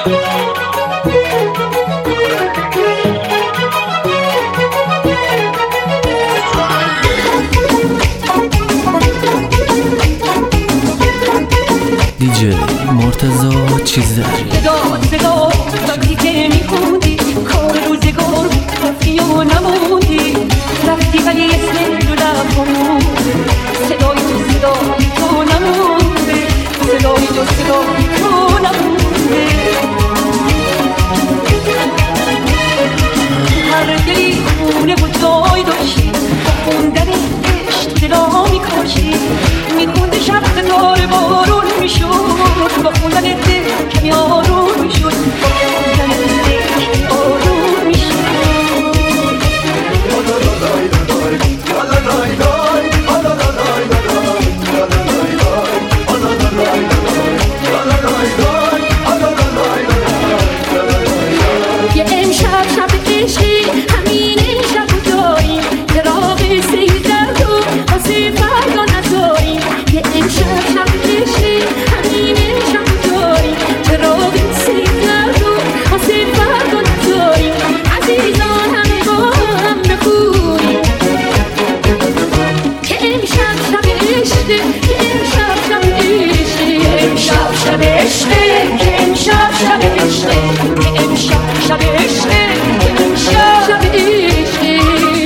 دیجی مرتضی چیزداری صدا وقتی که میخوندی کار روزگار رفتی و نموندی رفتی ولی اسم رو نبود صدای تو نمونده صدای تو نمونده هر دلی خونه و جای داشتی با خوندن عشق دلا میکاشی میخونده شب ستاره بارون میشد با خوندن دل کمی آروم میشد با خوندن دل کمی آروم میشد یه امشب شب عشقی همین امشب و داریم چراغ سیزد و واسه فردا نداریم یه امشب شب عشقی همین امشب و داریم چراغ سیزد و واسه فردا نداریم عزیزان همه با هم بخونیم که امشب شب عشقی که امشب شب عشقی امشب شب عشقی که امشب شب عشقی که امشب شب عشقی که امشب شب عشقی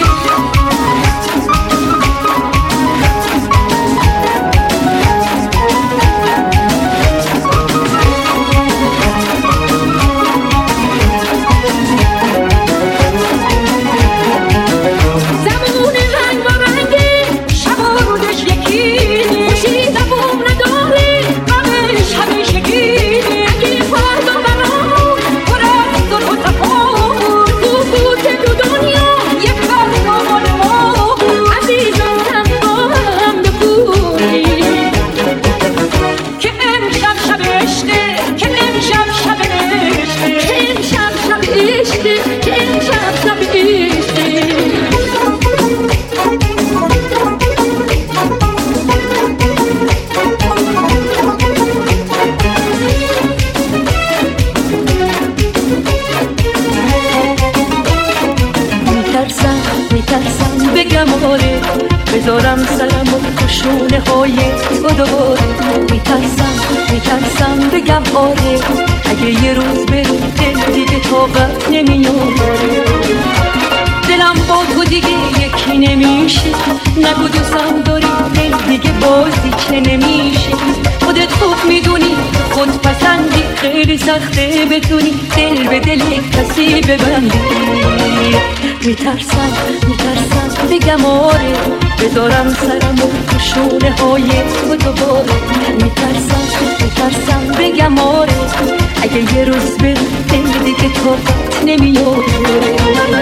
بذارم سرم و کشونه های دوباره میترسم بگم آره اگه یه روز بری دل دیگه طاقت نمیاره دلم با تو دیگه یکی نمیشه نگو دوستم داری دل دیگه بازی چه نمیشه خودت خوب میدونی خود پسندی خیلی سخته بتونی دل به دل کسی ببندی میترسم بگم آره بذارم سرم و کشونه های دوباره میترسم بگم آره اگه یه روز به دل دیگه طاقت نمیاره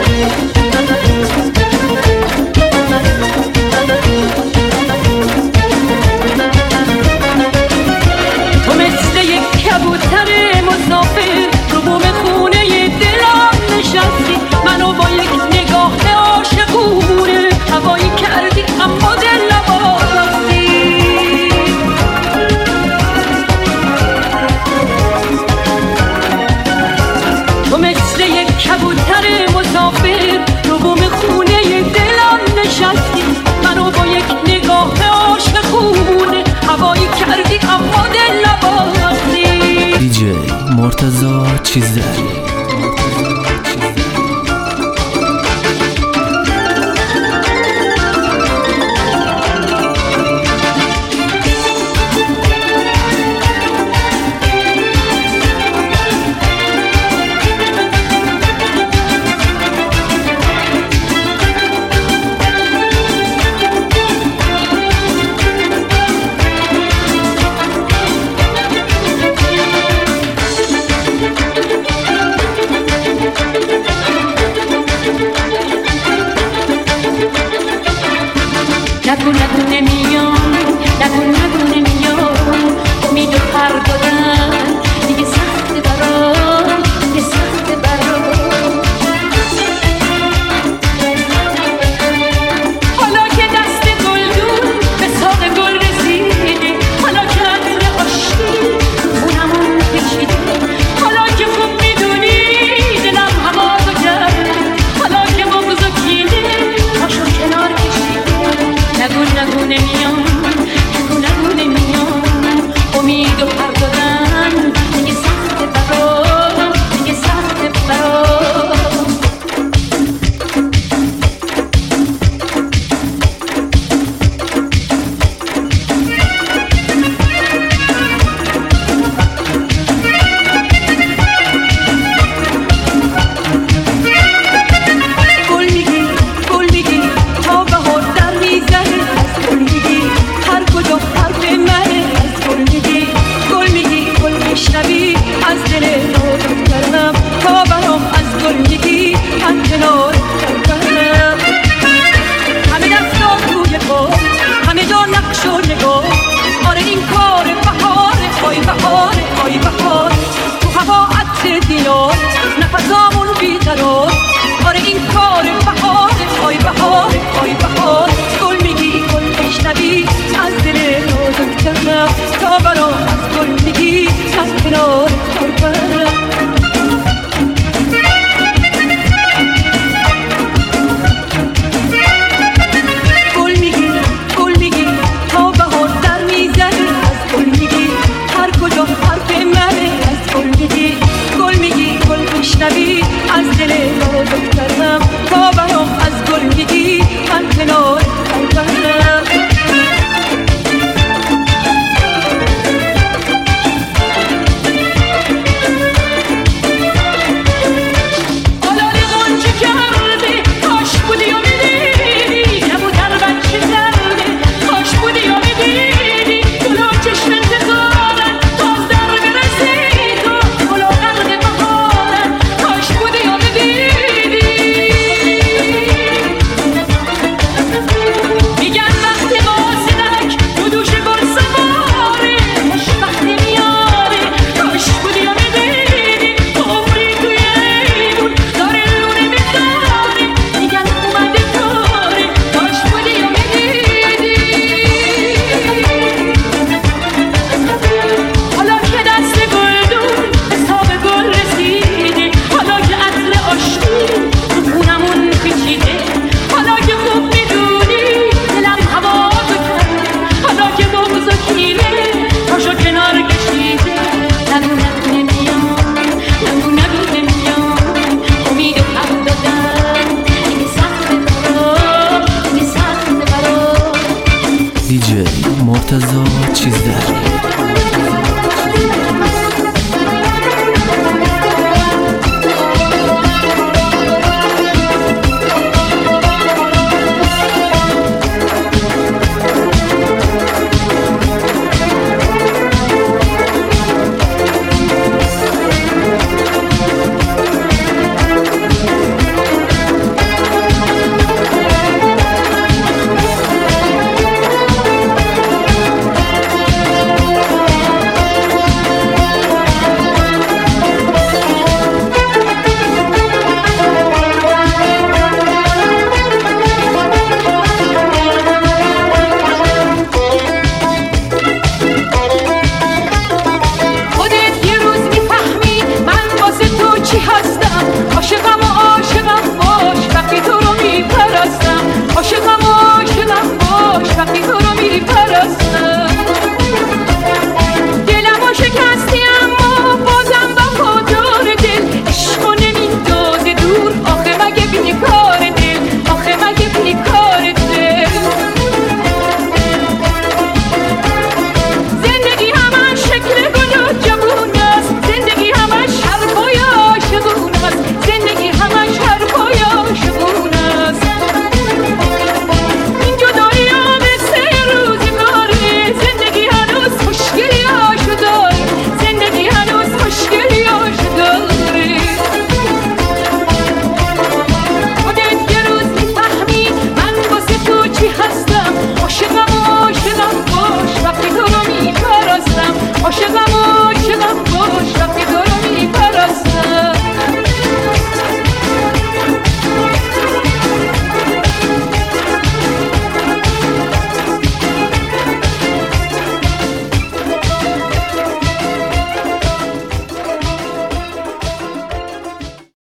تو مثل یک کبوتر مسافر رو بوم خونه دلم نشستی منو با یک نگاه عاشقونه هوایی کردی اما دل نباستی تو مثل یک کبوتر مسافر رو بوم خونه دلم نشستی منو با یک نگاه عاشقونه هوایی کردی اما دل نباستی دیجی مرتضی چیزداری کنار کاربرم. گل میگی تا بهار در میزنه، از گل میگی هر کجا حرف منه، از گل میگی گل میشنوی از دل دخترم، تا بهار از گل میگی من کنار کاربرم. DJ مرتضی